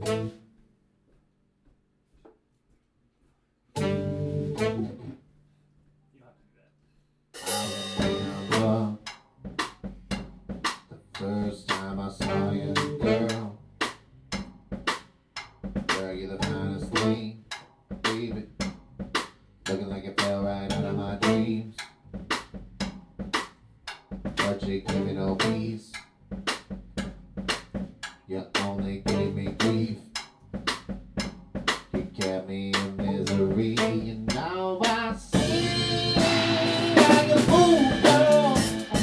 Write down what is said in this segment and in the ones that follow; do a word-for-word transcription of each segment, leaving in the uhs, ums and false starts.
First time I saw you, girl, girl, you're the finest thing, baby, looking like it fell right out of my dreams, but you gave me no peace, you only gave me grief, you kept me in misery, and now I see how you move, girl.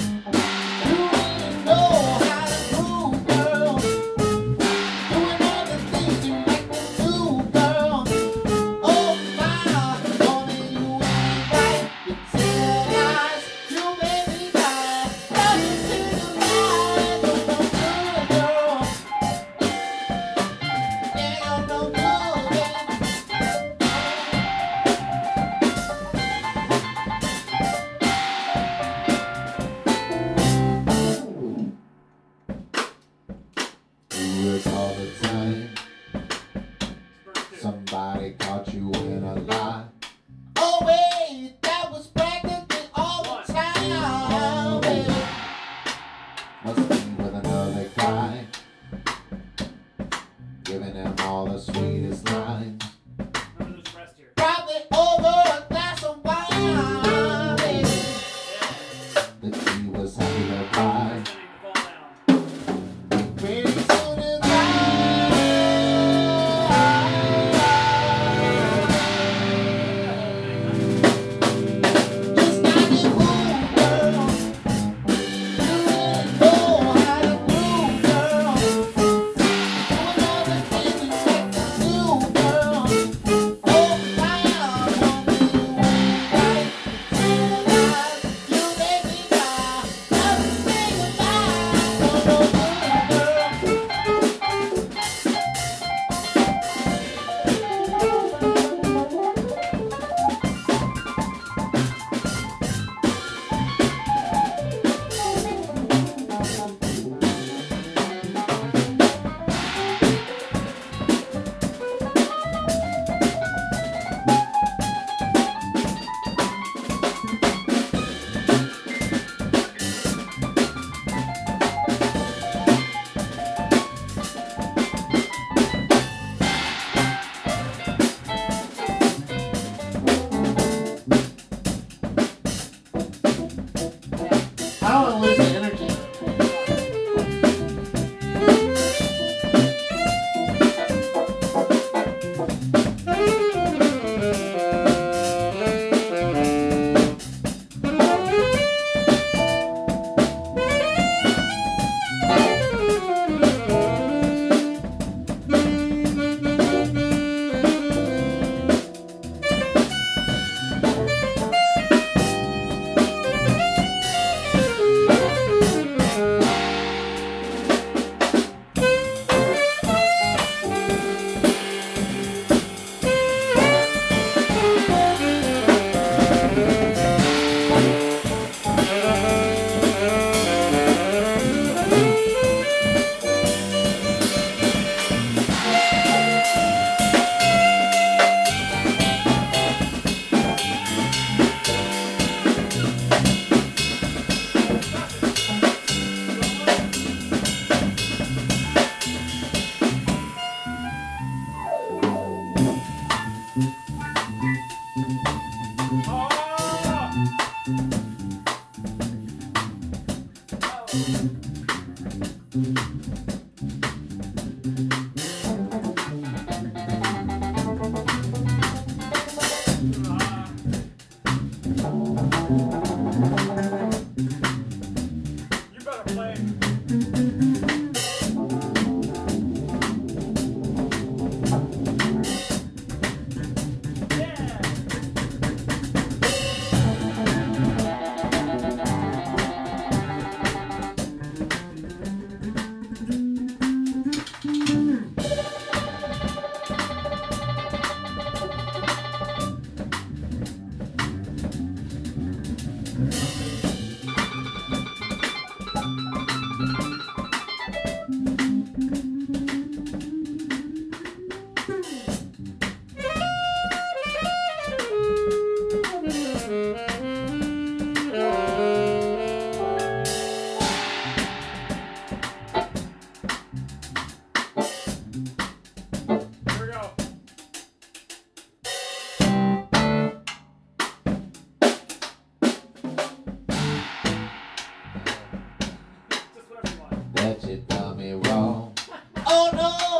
All the time, somebody caught you in a lie. Oh wait, that was practically all the time. Baby. Must be with another guy, giving him all the sweetest lines. Probably over a glass of wine, baby. That she was happy to buy. Girl.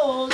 oh